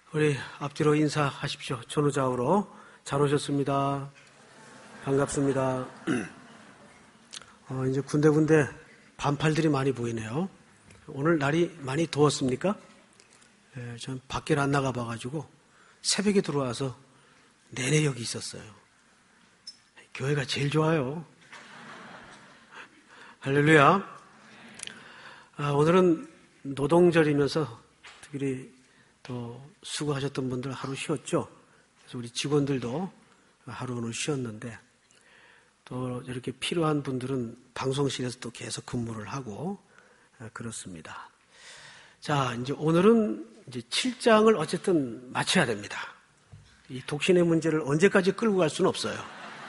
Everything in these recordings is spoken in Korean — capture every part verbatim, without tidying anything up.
우리 앞뒤로 인사하십시오. 전후좌우로 잘 오셨습니다. 반갑습니다. 어, 이제 군데군데 반팔들이 많이 보이네요. 오늘 날이 많이 더웠습니까? 예, 전 밖에 안 나가 봐가지고 새벽에 들어와서 내내 여기 있었어요. 교회가 제일 좋아요. 할렐루야. 아, 오늘은 노동절이면서 특별히 또 수고하셨던 분들 하루 쉬었죠. 그래서 우리 직원들도 하루 오늘 쉬었는데 또 이렇게 필요한 분들은 방송실에서 또 계속 근무를 하고 그렇습니다. 자, 이제 오늘은 이제 칠 장을 어쨌든 마쳐야 됩니다. 이 독신의 문제를 언제까지 끌고 갈 수는 없어요.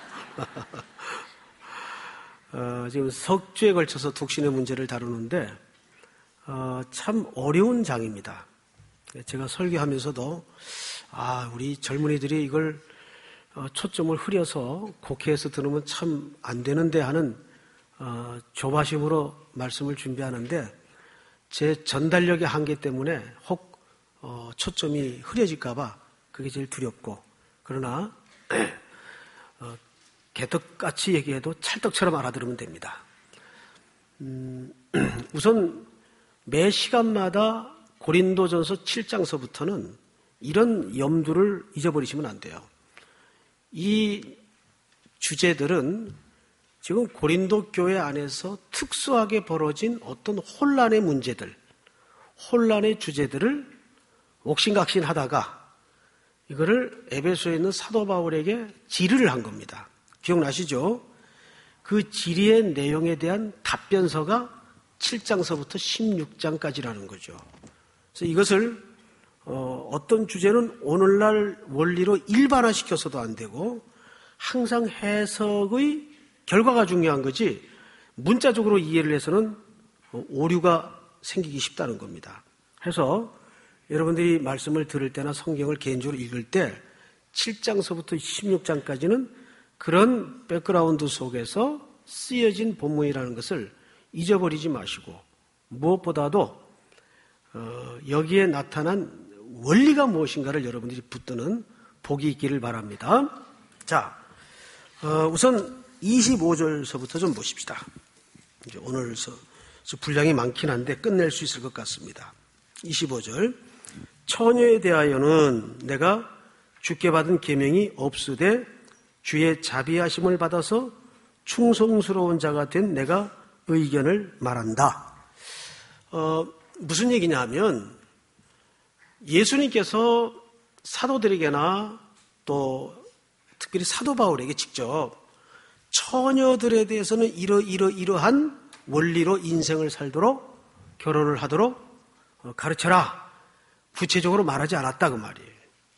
어, 지금 석 주에 걸쳐서 독신의 문제를 다루는데 어, 참 어려운 장입니다. 제가 설교하면서도 아, 우리 젊은이들이 이걸 어, 초점을 흐려서 곡해해서 들으면 참 안 되는데 하는 어, 조바심으로 말씀을 준비하는데 제 전달력의 한계 때문에 혹 어, 초점이 흐려질까 봐 그게 제일 두렵고 그러나 어, 개떡같이 얘기해도 찰떡처럼 알아들으면 됩니다. 음, 우선 매 시간마다 고린도전서 칠 장서부터는 이런 염두를 잊어버리시면 안 돼요. 이 주제들은 지금 고린도 교회 안에서 특수하게 벌어진 어떤 혼란의 문제들, 혼란의 주제들을 옥신각신하다가 이거를 에베소에 있는 사도 바울에게 질의를 한 겁니다. 기억나시죠? 그 질의의 내용에 대한 답변서가 칠 장서부터 십육 장까지라는 거죠. 그래서 이것을 어, 어떤 주제는 오늘날 원리로 일반화시켜서도 안 되고 항상 해석의 결과가 중요한 거지 문자적으로 이해를 해서는 오류가 생기기 쉽다는 겁니다. 그래서 여러분들이 말씀을 들을 때나 성경을 개인적으로 읽을 때 칠 장서부터 십육 장까지는 그런 백그라운드 속에서 쓰여진 본문이라는 것을 잊어버리지 마시고 무엇보다도 어, 여기에 나타난 원리가 무엇인가를 여러분들이 붙드는 복이 있기를 바랍니다. 자, 어, 우선 이십오 절서부터 좀 보십시다. 이제 오늘서 분량이 많긴 한데 끝낼 수 있을 것 같습니다. 이십오 절 처녀에 대하여는 내가 주께 받은 계명이 없으되 주의 자비하심을 받아서 충성스러운 자가 된 내가 의견을 말한다. 어, 무슨 얘기냐 하면 예수님께서 사도들에게나 또 특별히 사도 바울에게 직접 처녀들에 대해서는 이러 이러 이러한 원리로 인생을 살도록 결혼을 하도록 가르쳐라. 구체적으로 말하지 않았다 그 말이에요.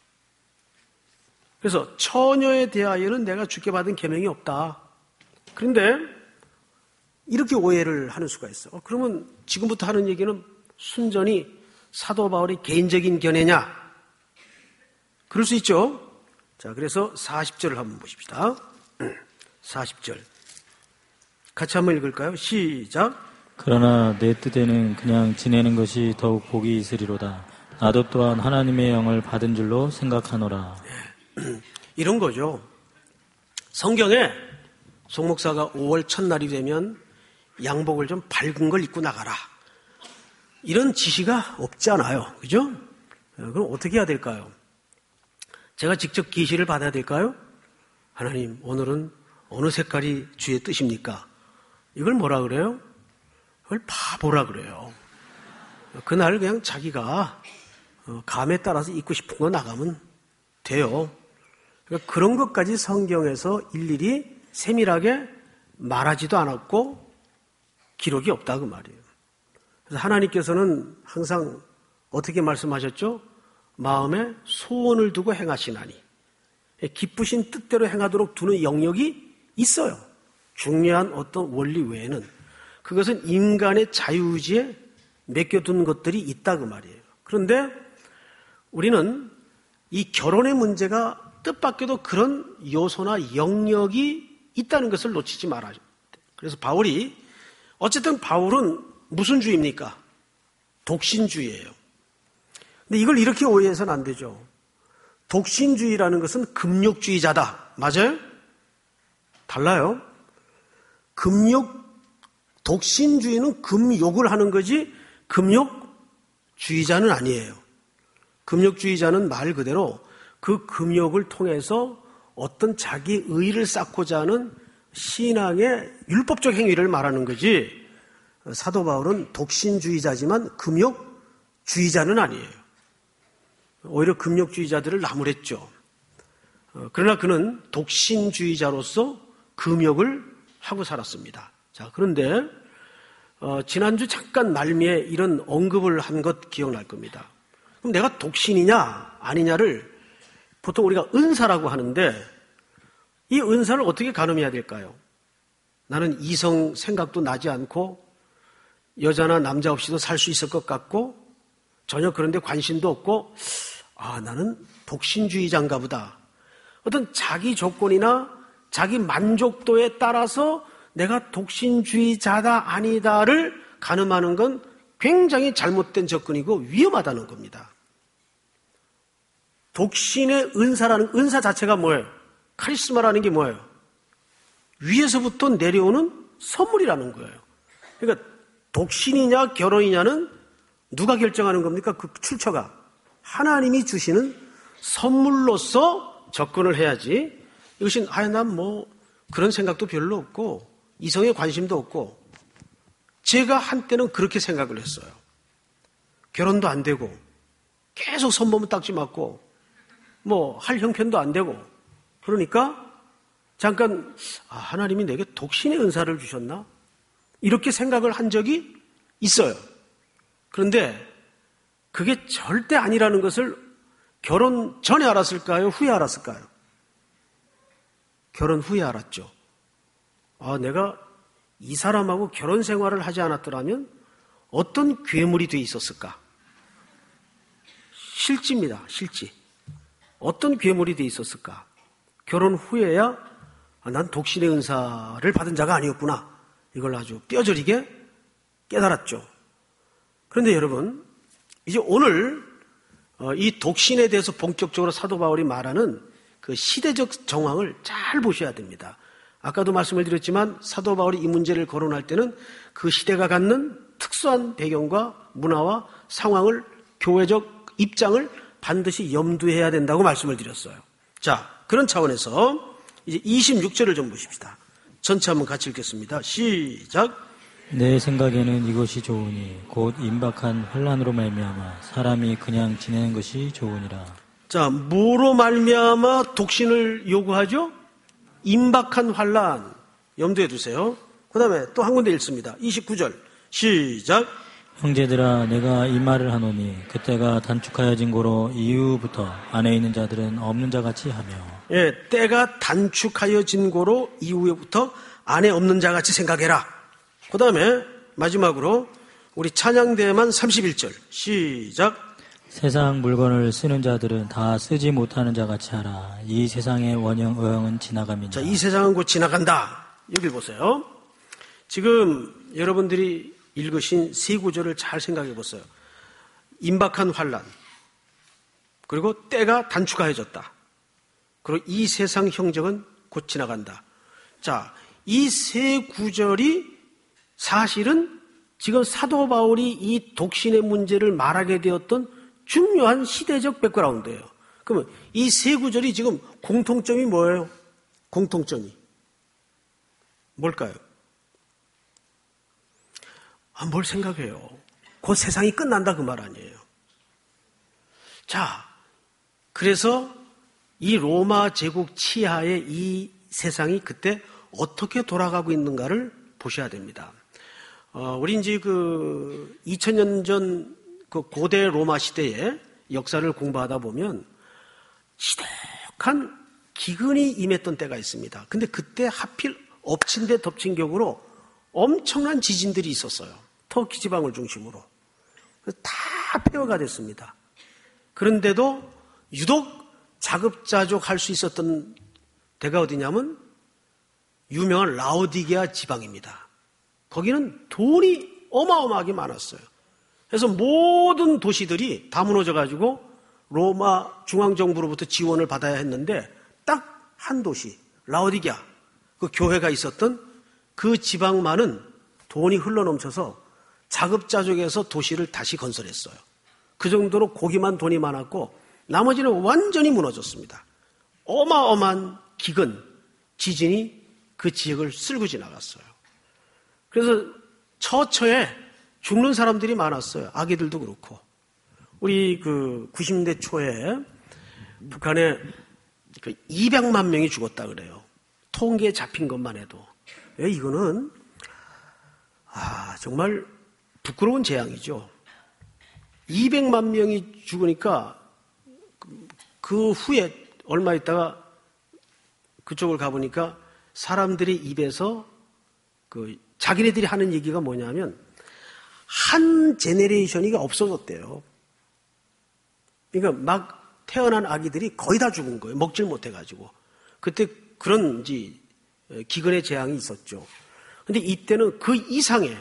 그래서 처녀에 대하여는 내가 주께 받은 계명이 없다. 그런데 이렇게 오해를 하는 수가 있어. 어, 그러면 지금부터 하는 얘기는 순전히 사도 바울의 개인적인 견해냐? 그럴 수 있죠. 자, 그래서 사십 절을 한번 보십시다. 사십 절. 같이 한번 읽을까요? 시작. 그러나 내 뜻에는 그냥 지내는 것이 더욱 복이 있으리로다. 나도 또한 하나님의 영을 받은 줄로 생각하노라. 이런 거죠. 성경에 송 목사가 오월 첫날이 되면 양복을 좀 밝은 걸 입고 나가라. 이런 지시가 없지 않아요. 그죠? 그럼 어떻게 해야 될까요? 제가 직접 계시를 받아야 될까요? 하나님, 오늘은 어느 색깔이 주의 뜻입니까? 이걸 뭐라 그래요? 그걸 바보라 그래요. 그날 그냥 자기가 감에 따라서 입고 싶은 거 나가면 돼요. 그러니까 그런 것까지 성경에서 일일이 세밀하게 말하지도 않았고 기록이 없다 그 말이에요. 그래서 하나님께서는 항상 어떻게 말씀하셨죠? 마음에 소원을 두고 행하시나니 기쁘신 뜻대로 행하도록 두는 영역이 있어요. 중요한 어떤 원리 외에는 그것은 인간의 자유의지에 맡겨둔 것들이 있다 그 말이에요. 그런데 우리는 이 결혼의 문제가 뜻밖에도 그런 요소나 영역이 있다는 것을 놓치지 말아야 돼요. 그래서 바울이 어쨌든 바울은 무슨 주의입니까? 독신주의예요. 근데 이걸 이렇게 오해해서는 안 되죠. 독신주의라는 것은 금욕주의자다. 맞아요? 달라요. 금욕, 독신주의는 금욕을 하는 거지 금욕주의자는 아니에요. 금욕주의자는 말 그대로 그 금욕을 통해서 어떤 자기 의의를 쌓고자 하는 신앙의 율법적 행위를 말하는 거지, 사도 바울은 독신주의자지만 금욕주의자는 아니에요. 오히려 금욕주의자들을 나무랬죠. 그러나 그는 독신주의자로서 금욕을 하고 살았습니다. 자, 그런데 어, 지난주 잠깐 말미에 이런 언급을 한 것 기억날 겁니다. 그럼 내가 독신이냐 아니냐를 보통 우리가 은사라고 하는데, 이 은사를 어떻게 가늠해야 될까요? 나는 이성 생각도 나지 않고 여자나 남자 없이도 살 수 있을 것 같고 전혀 그런 데 관심도 없고, 아, 나는 독신주의자인가 보다. 어떤 자기 조건이나 자기 만족도에 따라서 내가 독신주의자다 아니다를 가늠하는 건 굉장히 잘못된 접근이고 위험하다는 겁니다. 독신의 은사라는, 은사 자체가 뭐예요? 카리스마라는 게 뭐예요? 위에서부터 내려오는 선물이라는 거예요. 그러니까 독신이냐 결혼이냐는 누가 결정하는 겁니까? 그 출처가 하나님이 주시는 선물로서 접근을 해야지, 이것이 아, 난 뭐 그런 생각도 별로 없고 이성에 관심도 없고, 제가 한때는 그렇게 생각을 했어요. 결혼도 안 되고 계속 손범은 딱지 맞고 뭐 할 형편도 안 되고, 그러니까 잠깐 아, 하나님이 내게 독신의 은사를 주셨나? 이렇게 생각을 한 적이 있어요. 그런데 그게 절대 아니라는 것을 결혼 전에 알았을까요? 후에 알았을까요? 결혼 후에 알았죠. 아, 내가 이 사람하고 결혼 생활을 하지 않았더라면 어떤 괴물이 돼 있었을까? 실지입니다. 실지. 어떤 괴물이 돼 있었을까? 결혼 후에야 아, 난 독신의 은사를 받은 자가 아니었구나. 이걸 아주 뼈저리게 깨달았죠. 그런데 여러분, 이제 오늘 이 독신에 대해서 본격적으로 사도 바울이 말하는 그 시대적 정황을 잘 보셔야 됩니다. 아까도 말씀을 드렸지만 사도 바울이 이 문제를 거론할 때는 그 시대가 갖는 특수한 배경과 문화와 상황을, 교회적 입장을 반드시 염두해야 된다고 말씀을 드렸어요. 자, 그런 차원에서 이제 이십육 절을 좀 보십시다. 전체 한번 같이 읽겠습니다. 시작. 내 생각에는 이것이 좋으니 곧 임박한 환난으로 말미암아 사람이 그냥 지내는 것이 좋으니라. 자, 뭐로 말미암아 독신을 요구하죠? 임박한 환난, 염두에 두세요. 그 다음에 또 한 군데 읽습니다. 이십구 절 시작. 형제들아, 내가 이 말을 하노니 그때가 단축하여진 고로 이후부터 안에 있는 자들은 없는 자같이 하며. 예, 때가 단축하여진 고로 이후부터 안에 없는 자같이 생각해라. 그 다음에 마지막으로 우리 찬양대만 삼십일 절 시작. 세상 물건을 쓰는 자들은 다 쓰지 못하는 자같이 하라. 이 세상의 원형 의형은 지나갑니다. 자, 이 세상은 곧 지나간다. 여기 보세요. 지금 여러분들이 읽으신 세 구절을 잘 생각해 보세요. 임박한 환난, 그리고 때가 단축하여졌다, 그리고 이 세상 형적은 곧 지나간다. 자, 이 세 구절이 사실은 지금 사도 바울이 이 독신의 문제를 말하게 되었던 중요한 시대적 백그라운드예요. 그러면 이 세 구절이 지금 공통점이 뭐예요? 공통점이 뭘까요? 아, 뭘 생각해요? 곧 세상이 끝난다 그 말 아니에요. 자, 그래서 이 로마 제국 치하의 이 세상이 그때 어떻게 돌아가고 있는가를 보셔야 됩니다. 어, 우리 이제 그 이천 년 전 그 고대 로마 시대의 역사를 공부하다 보면 시대한 기근이 임했던 때가 있습니다. 근데 그때 하필 엎친 데 덮친 격으로 엄청난 지진들이 있었어요. 터키 지방을 중심으로. 다 폐허가 됐습니다. 그런데도 유독 자급자족할 수 있었던 데가 어디냐면 유명한 라오디게아 지방입니다. 거기는 돈이 어마어마하게 많았어요. 그래서 모든 도시들이 다 무너져가지고 로마 중앙정부로부터 지원을 받아야 했는데 딱 한 도시, 라오디게아, 그 교회가 있었던 그 지방만은 돈이 흘러넘쳐서 자급자족해서 도시를 다시 건설했어요. 그 정도로 거기만 돈이 많았고 나머지는 완전히 무너졌습니다. 어마어마한 기근, 지진이 그 지역을 쓸고 지나갔어요. 그래서 처처에 죽는 사람들이 많았어요. 아기들도 그렇고. 우리 그 구십 년대 초에 북한에 그 이백만 명이 죽었다 그래요. 통계에 잡힌 것만 해도. 이거는 아 정말 부끄러운 재앙이죠. 이백만 명이 죽으니까 그 후에 얼마 있다가 그쪽을 가보니까 사람들이 입에서 그 자기네들이 하는 얘기가 뭐냐면 한 제네레이션이 없어졌대요. 그러니까 막 태어난 아기들이 거의 다 죽은 거예요. 먹질 못해가지고. 그때 그런 이제 기근의 재앙이 있었죠. 근데 이때는 그 이상의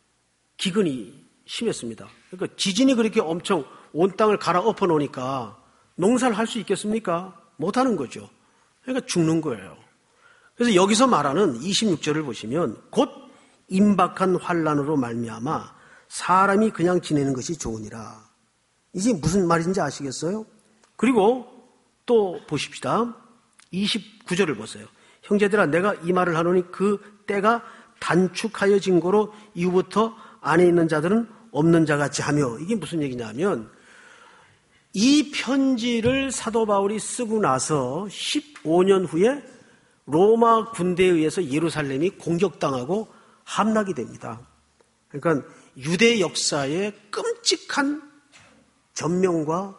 기근이 심했습니다. 그러니까 지진이 그렇게 엄청 온 땅을 갈아엎어 놓으니까 농사를 할 수 있겠습니까? 못하는 거죠. 그러니까 죽는 거예요. 그래서 여기서 말하는 이십육 절을 보시면 곧 임박한 환란으로 말미암아 사람이 그냥 지내는 것이 좋으니라. 이게 무슨 말인지 아시겠어요? 그리고 또 보십시다. 이십구 절을 보세요. 형제들아 내가 이 말을 하노니 그 때가 단축하여진 거로 이후부터 안에 있는 자들은 없는 자 같이 하며, 이게 무슨 얘기냐면 이 편지를 사도 바울이 쓰고 나서 십오 년 후에 로마 군대에 의해서 예루살렘이 공격당하고 함락이 됩니다. 그러니까 유대 역사에 끔찍한 전명과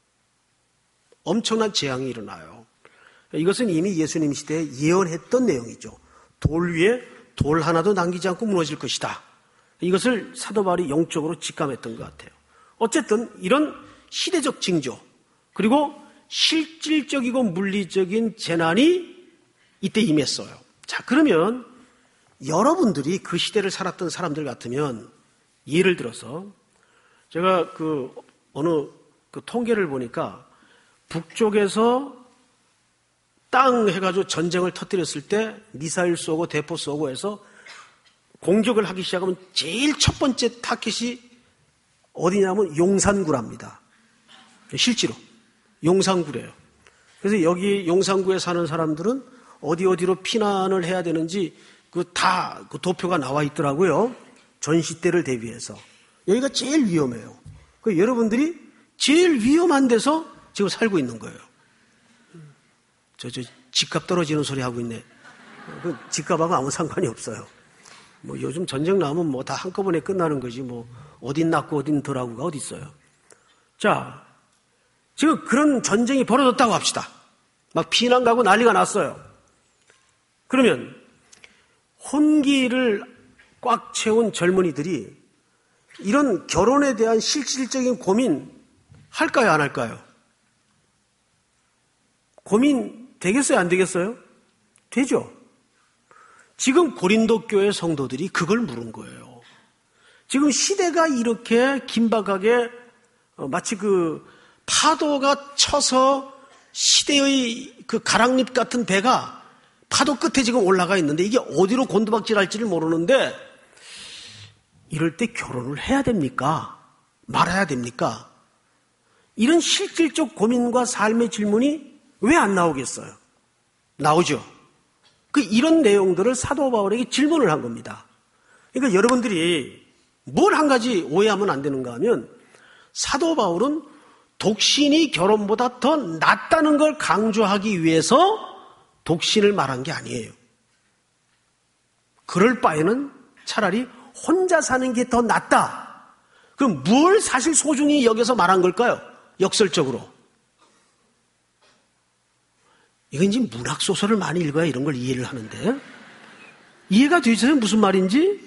엄청난 재앙이 일어나요. 이것은 이미 예수님 시대에 예언했던 내용이죠. 돌 위에 돌 하나도 남기지 않고 무너질 것이다. 이것을 사도 바울이 영적으로 직감했던 것 같아요. 어쨌든 이런 시대적 징조 그리고 실질적이고 물리적인 재난이 이때 임했어요. 자, 그러면 여러분들이 그 시대를 살았던 사람들 같으면 예를 들어서 제가 그 어느 그 통계를 보니까 북쪽에서 땅 해가지고 전쟁을 터뜨렸을 때 미사일 쏘고 대포 쏘고 해서 공격을 하기 시작하면 제일 첫 번째 타켓이 어디냐면 용산구랍니다. 실제로 용산구래요. 그래서 여기 용산구에 사는 사람들은 어디 어디로 피난을 해야 되는지 그 다 그 도표가 나와 있더라고요. 전시 때를 대비해서 여기가 제일 위험해요. 그 여러분들이 제일 위험한 데서 지금 살고 있는 거예요. 저, 저 집값 떨어지는 소리 하고 있네. 그 집값하고 아무 상관이 없어요. 뭐 요즘 전쟁 나오면 뭐 다 한꺼번에 끝나는 거지 뭐 어딘 낫고 어딘 덜하고가 어디 있어요. 자, 지금 그런 전쟁이 벌어졌다고 합시다. 막 피난 가고 난리가 났어요. 그러면 혼기를 꽉 채운 젊은이들이 이런 결혼에 대한 실질적인 고민 할까요, 안 할까요? 고민 되겠어요, 안 되겠어요? 되죠. 지금 고린도 교회 성도들이 그걸 물은 거예요. 지금 시대가 이렇게 긴박하게 마치 그 파도가 쳐서 시대의 그 가랑잎 같은 배가 파도 끝에 지금 올라가 있는데 이게 어디로 곤두박질할지를 모르는데 이럴 때 결혼을 해야 됩니까? 말아야 됩니까? 이런 실질적 고민과 삶의 질문이 왜 안 나오겠어요? 나오죠. 그 이런 내용들을 사도 바울에게 질문을 한 겁니다. 그러니까 여러분들이 뭘 한 가지 오해하면 안 되는가 하면 사도 바울은 독신이 결혼보다 더 낫다는 걸 강조하기 위해서 독신을 말한 게 아니에요. 그럴 바에는 차라리 혼자 사는 게 더 낫다. 그럼 뭘 사실 소중히 여기서 말한 걸까요? 역설적으로. 이건 이제 문학소설을 많이 읽어야 이런 걸 이해를 하는데 이해가 되세요? 무슨 말인지?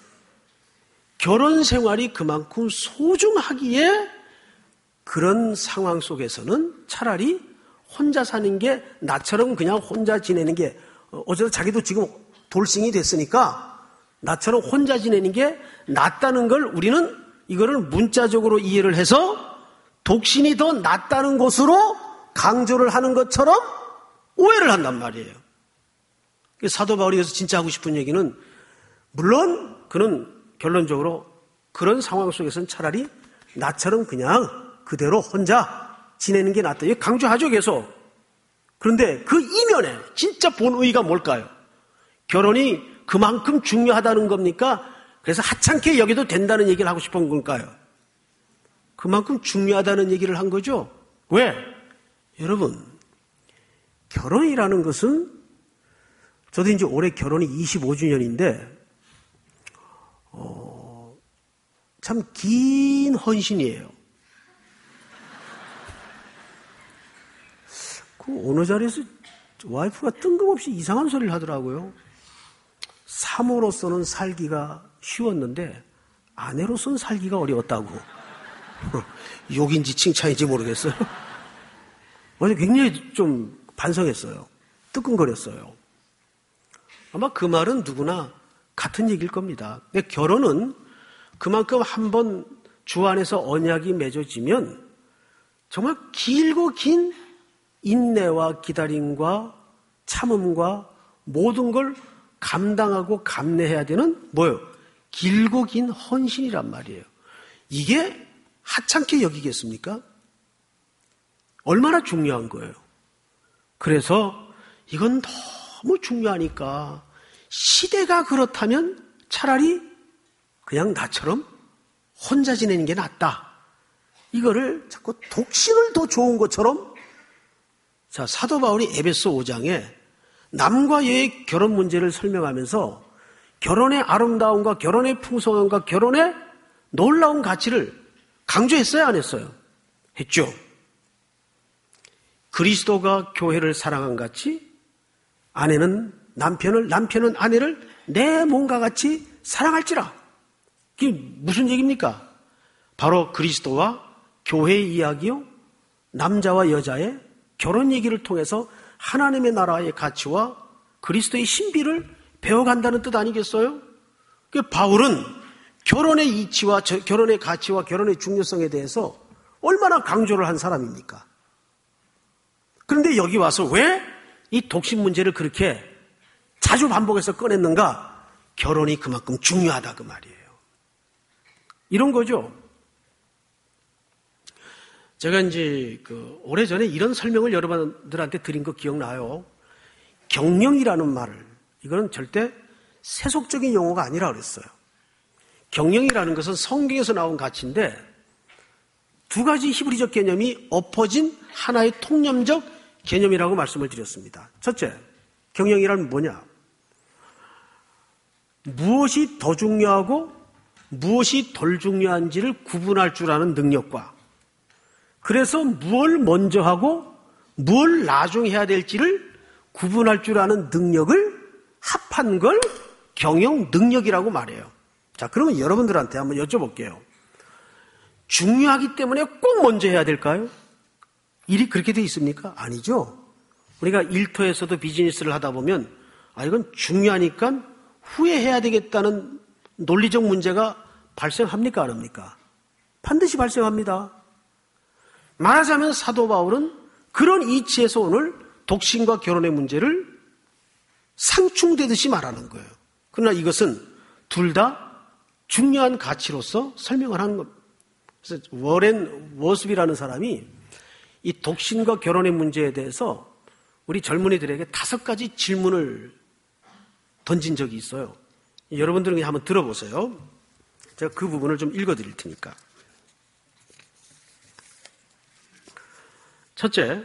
결혼 생활이 그만큼 소중하기에 그런 상황 속에서는 차라리 혼자 사는 게 나처럼 그냥 혼자 지내는 게 어제도 자기도 지금 돌싱이 됐으니까 나처럼 혼자 지내는 게 낫다는 걸 우리는 이거를 문자적으로 이해를 해서 독신이 더 낫다는 것으로 강조를 하는 것처럼 오해를 한단 말이에요. 사도 바울이 여기서 진짜 하고 싶은 얘기는, 물론 그는 결론적으로 그런 상황 속에서는 차라리 나처럼 그냥 그대로 혼자 지내는 게 낫다. 이거 강조하죠, 계속. 그런데 그 이면에 진짜 본의가 뭘까요? 결혼이 그만큼 중요하다는 겁니까? 그래서 하찮게 여겨도 된다는 얘기를 하고 싶은 걸까요? 그만큼 중요하다는 얘기를 한 거죠. 왜? 여러분, 결혼이라는 것은, 저도 이제 올해 결혼이 이십오 주년인데 어, 참 긴 헌신이에요. 그 어느 자리에서 와이프가 뜬금없이 이상한 소리를 하더라고요. 사모로서는 살기가 쉬웠는데 아내로서는 살기가 어려웠다고. 욕인지 칭찬인지 모르겠어요. 어제 굉장히 좀 반성했어요. 뜨끔거렸어요. 아마 그 말은 누구나 같은 얘기일 겁니다. 근데 결혼은 그만큼 한번 주 안에서 언약이 맺어지면 정말 길고 긴 인내와 기다림과 참음과 모든 걸 감당하고 감내해야 되는 뭐예요? 길고 긴 헌신이란 말이에요. 이게 하찮게 여기겠습니까? 얼마나 중요한 거예요. 그래서 이건 너무 중요하니까 시대가 그렇다면 차라리 그냥 나처럼 혼자 지내는 게 낫다. 이거를 자꾸 독신을 더 좋은 것처럼. 자, 사도 바울이 에베소 오 장에 남과 여의 결혼 문제를 설명하면서 결혼의 아름다움과 결혼의 풍성함과 결혼의 놀라운 가치를 강조했어요, 안 했어요? 했죠. 그리스도가 교회를 사랑한 같이 아내는 남편을, 남편은 아내를 내 몸과 같이 사랑할지라. 그게 무슨 얘기입니까? 바로 그리스도와 교회의 이야기요, 남자와 여자의 결혼 얘기를 통해서 하나님의 나라의 가치와 그리스도의 신비를 배워간다는 뜻 아니겠어요? 바울은 결혼의 이치와 결혼의 가치와 결혼의 중요성에 대해서 얼마나 강조를 한 사람입니까? 그런데 여기 와서 왜 이 독신 문제를 그렇게 자주 반복해서 꺼냈는가? 결혼이 그만큼 중요하다 그 말이에요. 이런 거죠. 제가 이제 그 오래전에 이런 설명을 여러분들한테 드린 거 기억나요? 경영이라는 말을, 이거는 절대 세속적인 용어가 아니라 그랬어요. 경영이라는 것은 성경에서 나온 가치인데 두 가지 히브리적 개념이 엎어진 하나의 통념적 개념이라고 말씀을 드렸습니다. 첫째, 경영이란 뭐냐? 무엇이 더 중요하고 무엇이 덜 중요한지를 구분할 줄 아는 능력과, 그래서 무엇을 먼저 하고 무엇을 나중에 해야 될지를 구분할 줄 아는 능력을 합한 걸 경영 능력이라고 말해요. 자, 그러면 여러분들한테 한번 여쭤볼게요. 중요하기 때문에 꼭 먼저 해야 될까요? 일이 그렇게 돼 있습니까? 아니죠. 우리가 일터에서도 비즈니스를 하다 보면 아, 이건 중요하니까 후에 해야 되겠다는 논리적 문제가 발생합니까? 안 합니까? 반드시 발생합니다. 말하자면 사도 바울은 그런 이치에서 오늘 독신과 결혼의 문제를 상충되듯이 말하는 거예요. 그러나 이것은 둘 다 중요한 가치로서 설명을 하는 겁니다. 그래서 워렌 워스비라는 사람이 이 독신과 결혼의 문제에 대해서 우리 젊은이들에게 다섯 가지 질문을 던진 적이 있어요. 여러분들은 그냥 한번 들어보세요. 제가 그 부분을 좀 읽어드릴 테니까. 첫째,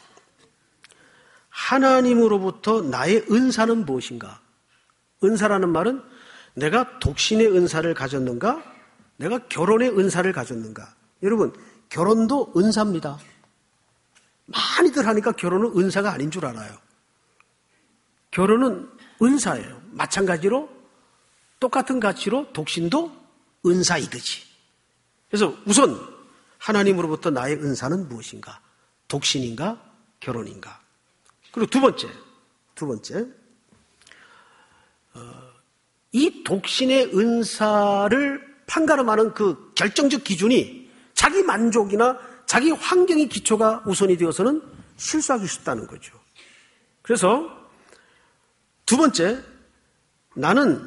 하나님으로부터 나의 은사는 무엇인가? 은사라는 말은 내가 독신의 은사를 가졌는가? 내가 결혼의 은사를 가졌는가? 여러분, 결혼도 은사입니다. 많이들 하니까 결혼은 은사가 아닌 줄 알아요. 결혼은 은사예요. 마찬가지로 똑같은 가치로 독신도 은사이듯이. 그래서 우선 하나님으로부터 나의 은사는 무엇인가? 독신인가? 결혼인가? 그리고 두 번째, 두 번째, 어, 이 독신의 은사를 판가름하는 그 결정적 기준이 자기 만족이나 자기 환경의 기초가 우선이 되어서는 실수하기 쉽다는 거죠. 그래서 두 번째, 나는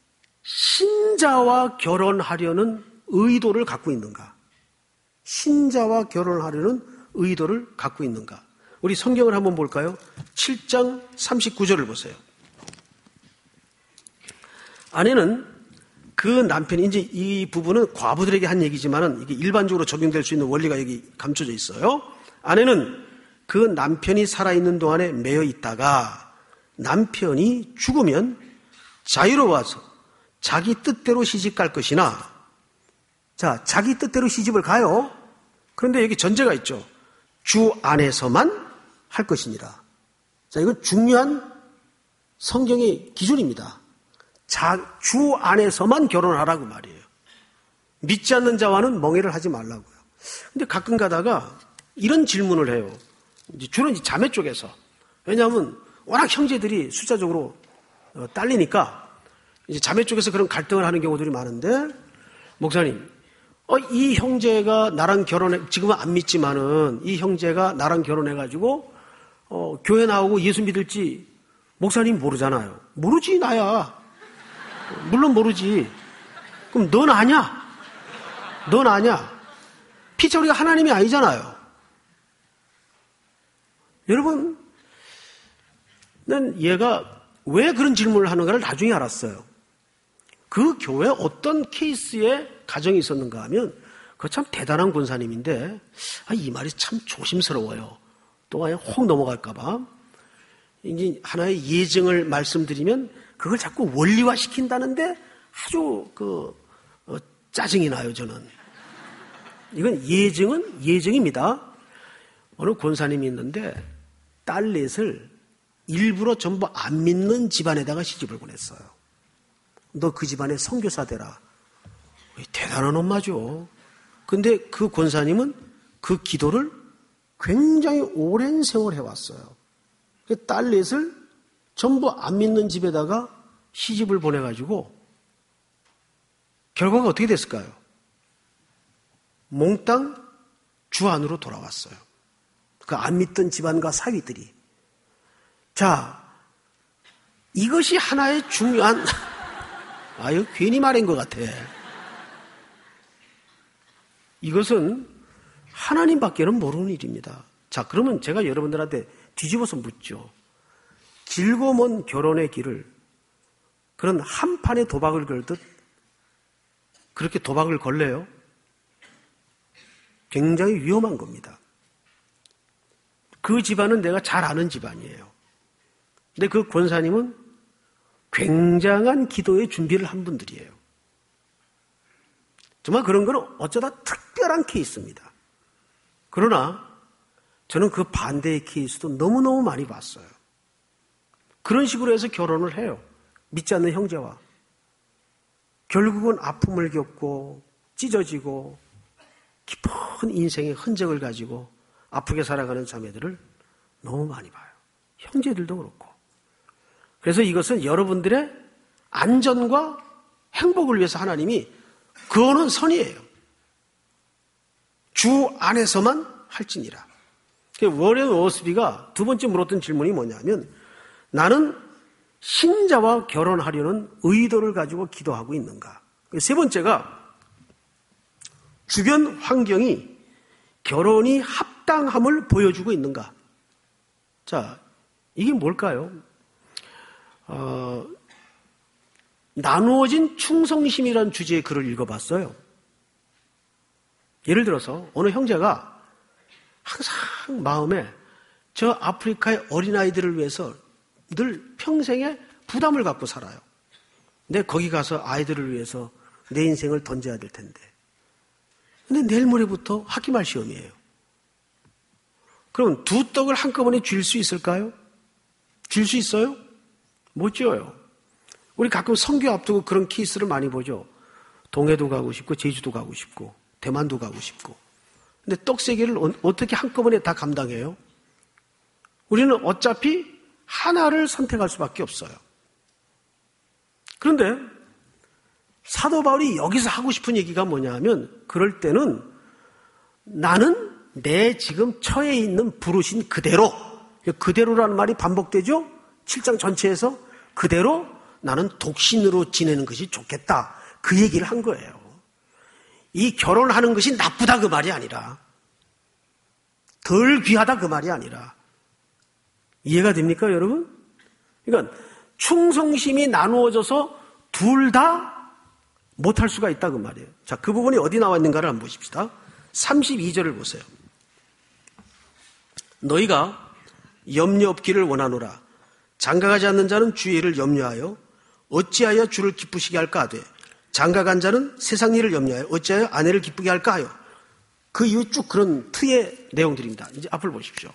신자와 결혼하려는 의도를 갖고 있는가? 신자와 결혼하려는 의도를 갖고 있는가? 우리 성경을 한번 볼까요? 칠 장 삼십구 절을 보세요. 아내는 그 남편이, 이제 이 부분은 과부들에게 한 얘기지만은 이게 일반적으로 적용될 수 있는 원리가 여기 감춰져 있어요. 아내는 그 남편이 살아있는 동안에 매여 있다가 남편이 죽으면 자유로워서 자기 뜻대로 시집 갈 것이나, 자, 자기 뜻대로 시집을 가요. 그런데 여기 전제가 있죠. 주 안에서만 할 것이니라. 자, 이건 중요한 성경의 기준입니다. 자, 주 안에서만 결혼하라고 말이에요. 믿지 않는 자와는 멍해를 하지 말라고요. 근데 가끔 가다가 이런 질문을 해요. 이제 주로 이제 자매 쪽에서. 왜냐하면 워낙 형제들이 숫자적으로 딸리니까 이제 자매 쪽에서 그런 갈등을 하는 경우들이 많은데, 목사님, 어, 이 형제가 나랑 결혼해, 지금은 안 믿지만은 이 형제가 나랑 결혼해가지고 어, 교회 나오고 예수 믿을지 목사님 모르잖아요. 모르지, 나야. 물론 모르지. 그럼 넌 아냐? 넌 아냐? 피처리가 하나님이 아니잖아요. 여러분, 난 얘가 왜 그런 질문을 하는가를 나중에 알았어요. 그 교회 어떤 케이스에 가정이 있었는가 하면, 그거 참 대단한 권사님인데, 아, 이 말이 참 조심스러워요. 또 그냥 혹 넘어갈까봐. 이제 하나의 예증을 말씀드리면, 그걸 자꾸 원리화 시킨다는데 아주 그, 어, 짜증이 나요, 저는. 이건 예증은 예증입니다. 어느 권사님이 있는데, 딸 넷을 일부러 전부 안 믿는 집안에다가 시집을 보냈어요. 너 그 집안에 선교사 되라. 대단한 엄마죠. 근데 그 권사님은 그 기도를 굉장히 오랜 세월 해왔어요. 딸 넷을 전부 안 믿는 집에다가 시집을 보내가지고 결과가 어떻게 됐을까요? 몽땅 주 안으로 돌아왔어요. 그 안 믿던 집안과 사위들이. 자, 이것이 하나의 중요한, 아, 이거 괜히 말인 것 같아. 이것은 하나님밖에는 모르는 일입니다. 자, 그러면 제가 여러분들한테 뒤집어서 묻죠. 길고 먼 결혼의 길을 그런 한 판에 도박을 걸듯 그렇게 도박을 걸래요? 굉장히 위험한 겁니다. 그 집안은 내가 잘 아는 집안이에요. 근데 그 권사님은 굉장한 기도의 준비를 한 분들이에요. 정말 그런 건 어쩌다 특별한 케이스입니다. 그러나 저는 그 반대의 케이스도 너무너무 많이 봤어요. 그런 식으로 해서 결혼을 해요. 믿지 않는 형제와. 결국은 아픔을 겪고 찢어지고 깊은 인생의 흔적을 가지고 아프게 살아가는 자매들을 너무 많이 봐요. 형제들도 그렇고. 그래서 이것은 여러분들의 안전과 행복을 위해서 하나님이 그거는 선이에요. 주 안에서만 할지니라. 워렌 워스비가 두 번째 물었던 질문이 뭐냐면, 나는 신자와 결혼하려는 의도를 가지고 기도하고 있는가? 세 번째가 주변 환경이 결혼이 합당함을 보여주고 있는가? 자, 이게 뭘까요? 어, 나누어진 충성심이라는 주제의 글을 읽어봤어요. 예를 들어서 어느 형제가 항상 마음에 저 아프리카의 어린아이들을 위해서 늘 평생에 부담을 갖고 살아요. 근데 거기 가서 아이들을 위해서 내 인생을 던져야 될 텐데. 근데 내일 모레부터 학기말 시험이에요. 그럼 두 떡을 한꺼번에 쥘 수 있을까요? 쥘 수 있어요? 못 쥐어요. 우리 가끔 선교 앞두고 그런 케이스를 많이 보죠. 동해도 가고 싶고 제주도 가고 싶고 대만도 가고 싶고. 근데 떡 세 개를 어떻게 한꺼번에 다 감당해요? 우리는 어차피 하나를 선택할 수밖에 없어요. 그런데 사도 바울이 여기서 하고 싶은 얘기가 뭐냐 하면 그럴 때는 나는 내 지금 처해 있는 부르신 그대로, 그대로라는 말이 반복되죠? 칠 장 전체에서 그대로 나는 독신으로 지내는 것이 좋겠다. 그 얘기를 한 거예요. 이 결혼하는 것이 나쁘다 그 말이 아니라, 덜 귀하다 그 말이 아니라, 이해가 됩니까 여러분? 그러니까 충성심이 나누어져서 둘 다 못할 수가 있다 그 말이에요. 자, 그 부분이 어디 나와 있는가를 한번 보십시다. 삼십이 절을 보세요. 너희가 염려 없기를 원하노라. 장가가지 않는 자는 주의 일을 염려하여 어찌하여 주를 기쁘시게 할까 하되, 장가간 자는 세상 일을 염려하여 어찌하여 아내를 기쁘게 할까 하여. 그 이후 쭉 그런 트의 내용들입니다. 이제 앞을 보십시오.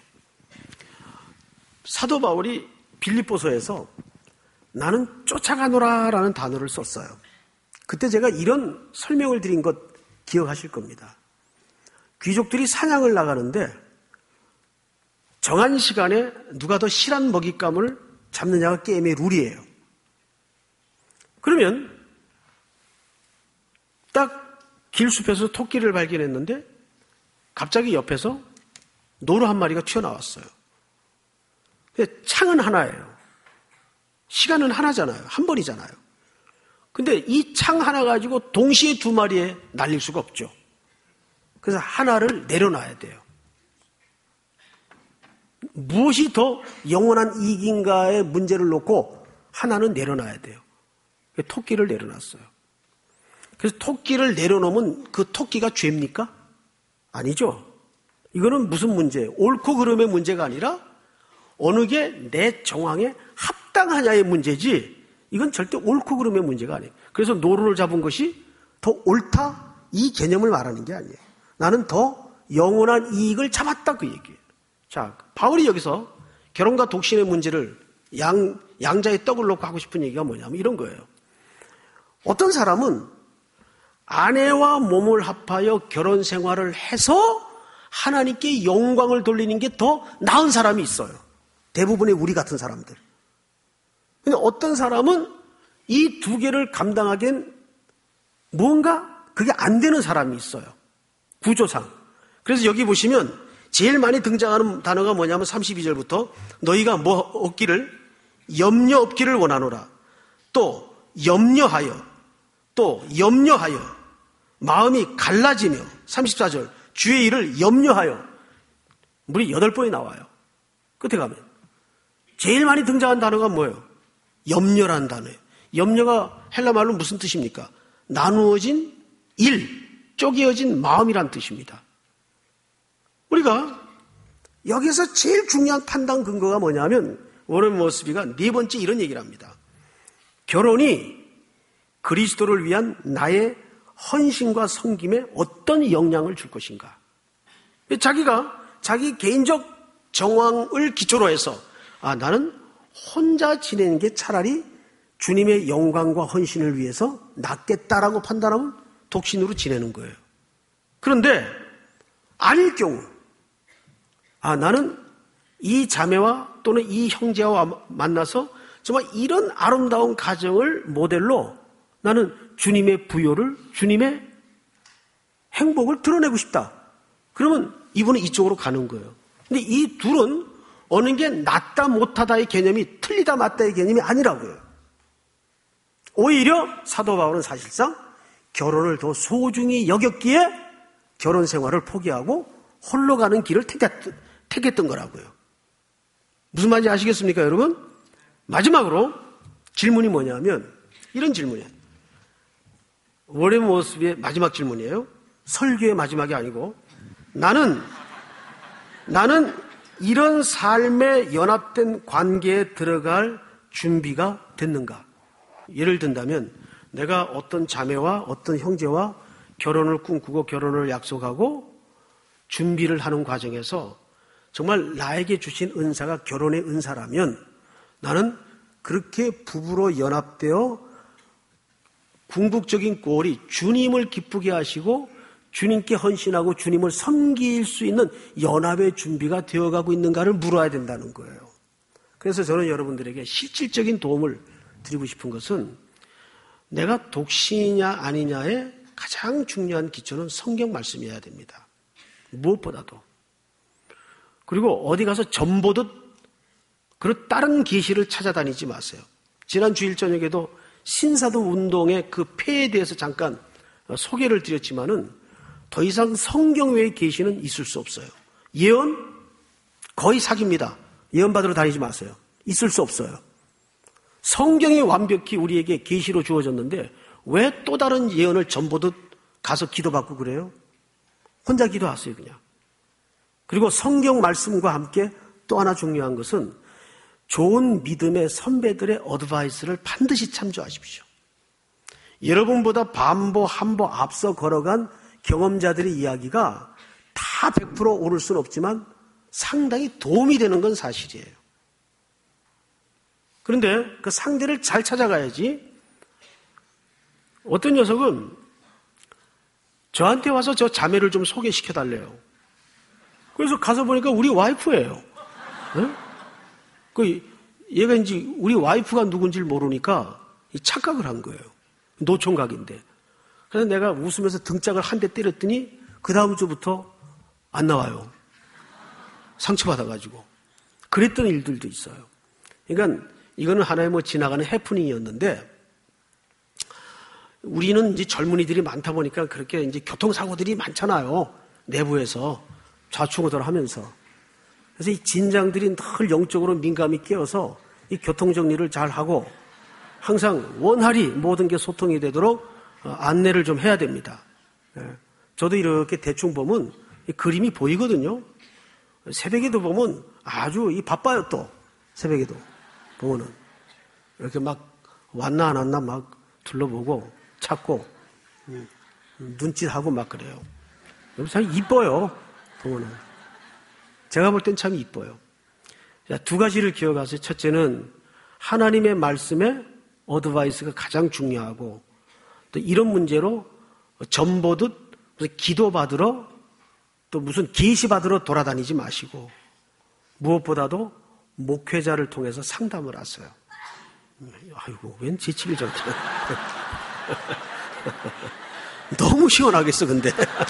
사도 바울이 빌립보서에서 나는 쫓아가노라라는 단어를 썼어요. 그때 제가 이런 설명을 드린 것 기억하실 겁니다. 귀족들이 사냥을 나가는데 정한 시간에 누가 더 실한 먹잇감을 잡느냐가 게임의 룰이에요. 그러면 딱 길숲에서 토끼를 발견했는데 갑자기 옆에서 노루 한 마리가 튀어나왔어요. 근데 창은 하나예요. 시간은 하나잖아요. 한 번이잖아요. 근데 이 창 하나 가지고 동시에 두 마리에 날릴 수가 없죠. 그래서 하나를 내려놔야 돼요. 무엇이 더 영원한 이익인가의 문제를 놓고 하나는 내려놔야 돼요. 토끼를 내려놨어요. 그래서 토끼를 내려놓으면 그 토끼가 죄입니까? 아니죠. 이거는 무슨 문제예요? 옳고 그름의 문제가 아니라 어느 게 내 정황에 합당하냐의 문제지, 이건 절대 옳고 그름의 문제가 아니에요. 그래서 노루를 잡은 것이 더 옳다, 이 개념을 말하는 게 아니에요. 나는 더 영원한 이익을 잡았다 그 얘기예요. 자, 바울이 여기서 결혼과 독신의 문제를 양, 양자의 떡을 놓고 하고 싶은 얘기가 뭐냐면 이런 거예요. 어떤 사람은 아내와 몸을 합하여 결혼 생활을 해서 하나님께 영광을 돌리는 게 더 나은 사람이 있어요. 대부분의 우리 같은 사람들. 근데 어떤 사람은 이 두 개를 감당하기엔 무언가 그게 안 되는 사람이 있어요. 구조상. 그래서 여기 보시면 제일 많이 등장하는 단어가 뭐냐면 삼십이 절부터 너희가 뭐 없기를, 염려 없기를 원하노라. 또 염려하여, 또 염려하여, 마음이 갈라지며, 삼십사 절 주의 일을 염려하여. 물이 여덟 번이 나와요. 끝에 가면 제일 많이 등장한 단어가 뭐예요? 염려라는 단어예요. 염려가 헬라 말로 무슨 뜻입니까? 나누어진 일, 쪼개어진 마음이란 뜻입니다. 우리가 여기서 제일 중요한 판단 근거가 뭐냐면 워런 머스비가 네 번째 이런 얘기를 합니다. 결혼이 그리스도를 위한 나의 헌신과 섬김에 어떤 영향을 줄 것인가. 자기가 자기 개인적 정황을 기초로 해서 아, 나는 혼자 지내는 게 차라리 주님의 영광과 헌신을 위해서 낫겠다라고 판단하면 독신으로 지내는 거예요. 그런데 아닐 경우, 아, 나는 이 자매와 또는 이 형제와 만나서 정말 이런 아름다운 가정을 모델로 나는 주님의 부요를, 주님의 행복을 드러내고 싶다. 그러면 이분은 이쪽으로 가는 거예요. 근데 이 둘은 어느 게 낫다 못하다의 개념이 틀리다 맞다의 개념이 아니라고요. 오히려 사도 바울은 사실상 결혼을 더 소중히 여겼기에 결혼 생활을 포기하고 홀로 가는 길을 택했, 택했던 거라고요. 무슨 말인지 아시겠습니까, 여러분? 마지막으로 질문이 뭐냐면 이런 질문이에요. 워렌 머스비의 마지막 질문이에요. 설교의 마지막이 아니고 나는 나는 이런 삶에 연합된 관계에 들어갈 준비가 됐는가? 예를 든다면 내가 어떤 자매와 어떤 형제와 결혼을 꿈꾸고 결혼을 약속하고 준비를 하는 과정에서 정말 나에게 주신 은사가 결혼의 은사라면 나는 그렇게 부부로 연합되어 궁극적인 꼴이 주님을 기쁘게 하시고 주님께 헌신하고 주님을 섬길 수 있는 연합의 준비가 되어가고 있는가를 물어야 된다는 거예요. 그래서 저는 여러분들에게 실질적인 도움을 드리고 싶은 것은 내가 독신이냐 아니냐의 가장 중요한 기초는 성경 말씀이어야 됩니다. 무엇보다도. 그리고 어디 가서 전보듯 그런 다른 계시를 찾아다니지 마세요. 지난 주일 저녁에도 신사도 운동의 그 폐에 대해서 잠깐 소개를 드렸지만은 더 이상 성경 외의 계시는 있을 수 없어요. 예언? 거의 사기입니다. 예언 받으러 다니지 마세요. 있을 수 없어요. 성경이 완벽히 우리에게 계시로 주어졌는데 왜 또 다른 예언을 전보듯 가서 기도받고 그래요? 혼자 기도하세요, 그냥. 그리고 성경 말씀과 함께 또 하나 중요한 것은 좋은 믿음의 선배들의 어드바이스를 반드시 참조하십시오. 여러분보다 반보, 한보 앞서 걸어간 경험자들의 이야기가 다 백 퍼센트 옳을 수는 없지만 상당히 도움이 되는 건 사실이에요. 그런데 그 상대를 잘 찾아가야지. 어떤 녀석은 저한테 와서 저 자매를 좀 소개시켜 달래요. 그래서 가서 보니까 우리 와이프예요. 네? 그 얘가 이제 우리 와이프가 누군지를 모르니까 착각을 한 거예요. 노총각인데. 그래서 내가 웃으면서 등짝을 한 대 때렸더니 그 다음 주부터 안 나와요. 상처받아가지고. 그랬던 일들도 있어요. 그러니까 이거는 하나의 뭐 지나가는 해프닝이었는데 우리는 이제 젊은이들이 많다 보니까 그렇게 이제 교통사고들이 많잖아요. 내부에서 좌충우돌 하면서. 그래서 이 진장들이 늘 영적으로 민감히 깨어서 이 교통정리를 잘 하고 항상 원활히 모든 게 소통이 되도록 안내를 좀 해야 됩니다. 저도 이렇게 대충 보면 이 그림이 보이거든요. 새벽에도 보면 아주 이 바빠요 또. 새벽에도 보면은. 이렇게 막 왔나 안 왔나 막 둘러보고 찾고 음, 눈짓하고 막 그래요. 참 이뻐요. 보면은. 제가 볼 땐 참 이뻐요. 자, 두 가지를 기억하세요. 첫째는 하나님의 말씀에 어드바이스가 가장 중요하고 또 이런 문제로 전보듯 기도받으러 또 무슨 계시받으러 돌아다니지 마시고 무엇보다도 목회자를 통해서 상담을 하세요. 아이고 웬 지치기 저렇게 너무 시원하겠어 근데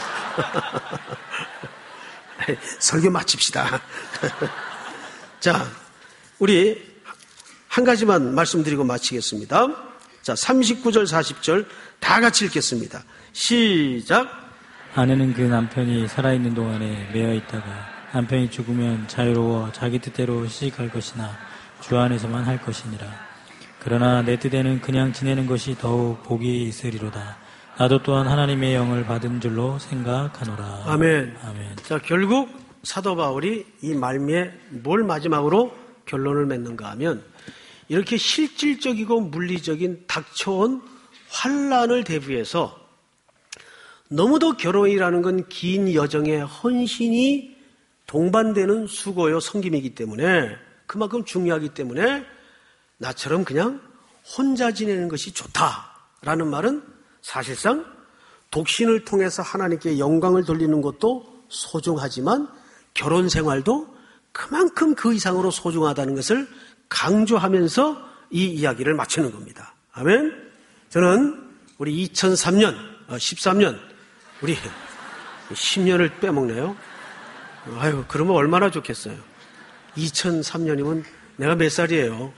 설교 마칩시다. 자, 우리 한 가지만 말씀드리고 마치겠습니다. 자, 삼십구 절 사십 절 다 같이 읽겠습니다. 시작. 아내는 그 남편이 살아있는 동안에 매여 있다가 남편이 죽으면 자유로워 자기 뜻대로 시집갈 것이나 주 안에서만 할 것이니라. 그러나 내 뜻에는 그냥 지내는 것이 더욱 복이 있으리로다. 나도 또한 하나님의 영을 받은 줄로 생각하노라. 아멘. 아멘. 자, 결국 사도 바울이 이 말미에 뭘 마지막으로 결론을 맺는가 하면 이렇게 실질적이고 물리적인 닥쳐온 환란을 대비해서 너무도 결혼이라는 건 긴 여정의 헌신이 동반되는 수고요 섬김이기 때문에 그만큼 중요하기 때문에 나처럼 그냥 혼자 지내는 것이 좋다라는 말은 사실상 독신을 통해서 하나님께 영광을 돌리는 것도 소중하지만 결혼 생활도 그만큼 그 이상으로 소중하다는 것을 강조하면서 이 이야기를 마치는 겁니다. 아멘. 저는 우리 이천삼 년, 십삼 년, 우리 십 년을 빼먹네요. 아유, 그러면 얼마나 좋겠어요. 이천삼 년이면 내가 몇 살이에요?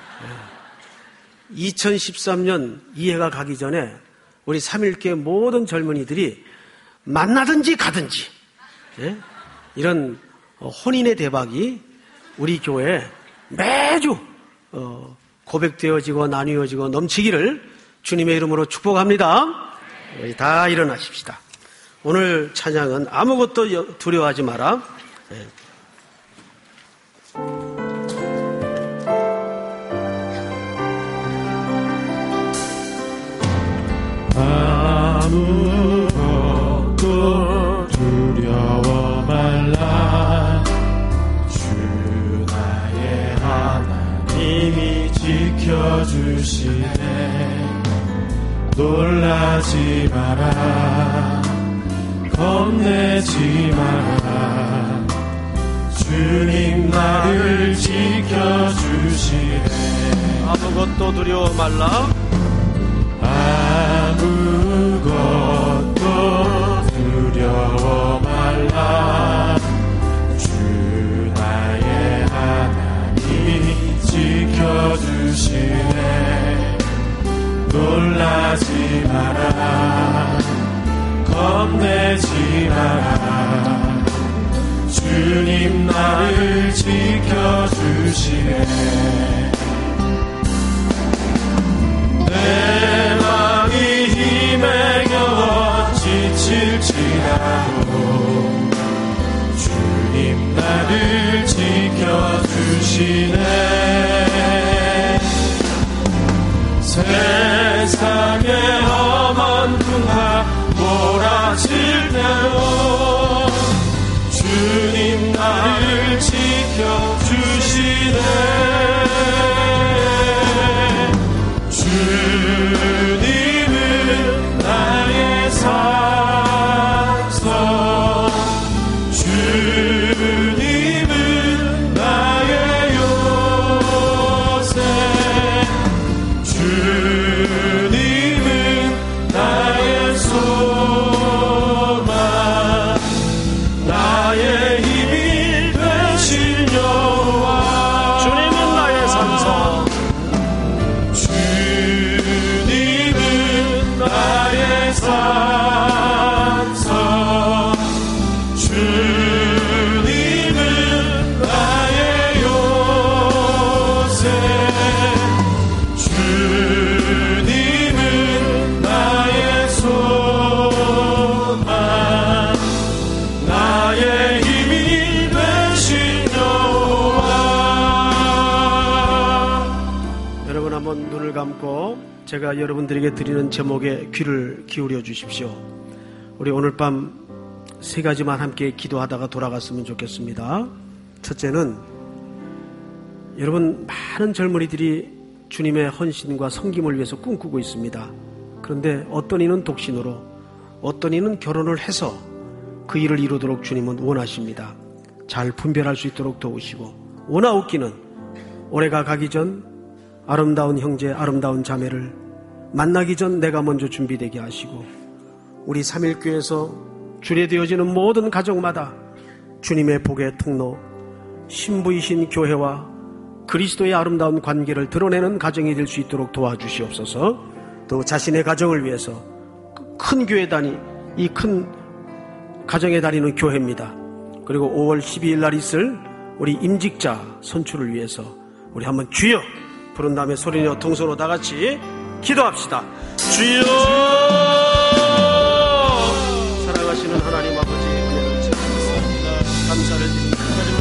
이천십삼 년 이해가 가기 전에 우리 삼일교회 모든 젊은이들이 만나든지 가든지 예? 이런 혼인의 대박이 우리 교회에 매주 어, 고백되어지고 나뉘어지고 넘치기를 주님의 이름으로 축복합니다. 우리 다 일어나십시다. 오늘 찬양은 아무것도 두려워하지 마라. 예. 아무것도 두려워 말라. 주 나의 하나님이 지켜주시네. 놀라지 마라. 겁내지 마라. 주님 나를 지켜주시네. 아무것도 두려워 말라. 두려워하지 마라. 겁내지 마라. 주님 나를 지켜주시네. 내 마음이 힘에 겨워 지칠지라도 주님 나를 지켜주시네. 세상의 험한 풍파 몰아칠 때도 주님 나를 지켜주시네. 주님은 나의 산성, 주님은 나의 요새, 주님은 나의 소망, 나의 힘이 되신 여호와. 주님은 나의 산성, 주님은 나의 산성, 주님은 나의 요새, 주님은 나의 소망, 나의 힘이 되신 여호와. 여러분 한번 눈을 감고 제가 여러분들에게 드리는 제목에 귀를 기울여 주십시오. 우리 오늘 밤 세 가지만 함께 기도하다가 돌아갔으면 좋겠습니다. 첫째는 여러분 많은 젊은이들이 주님의 헌신과 섬김을 위해서 꿈꾸고 있습니다. 그런데 어떤 이는 독신으로, 어떤 이는 결혼을 해서 그 일을 이루도록 주님은 원하십니다. 잘 분별할 수 있도록 도우시고, 원하옵기는 올해가 가기 전 아름다운 형제, 아름다운 자매를 만나기 전 내가 먼저 준비되게 하시고, 우리 삼일교회에서 주례되어지는 모든 가정마다 주님의 복의 통로, 신부이신 교회와 그리스도의 아름다운 관계를 드러내는 가정이 될 수 있도록 도와주시옵소서. 또 자신의 가정을 위해서 큰 교회 단위, 이 큰 가정에 다니는 교회입니다. 그리고 오월 십이일 날 있을 우리 임직자 선출을 위해서 우리 한번 주여 부른 다음에 소리내어 통성으로 다 같이 기도합시다. 주여! 사랑하시는 하나님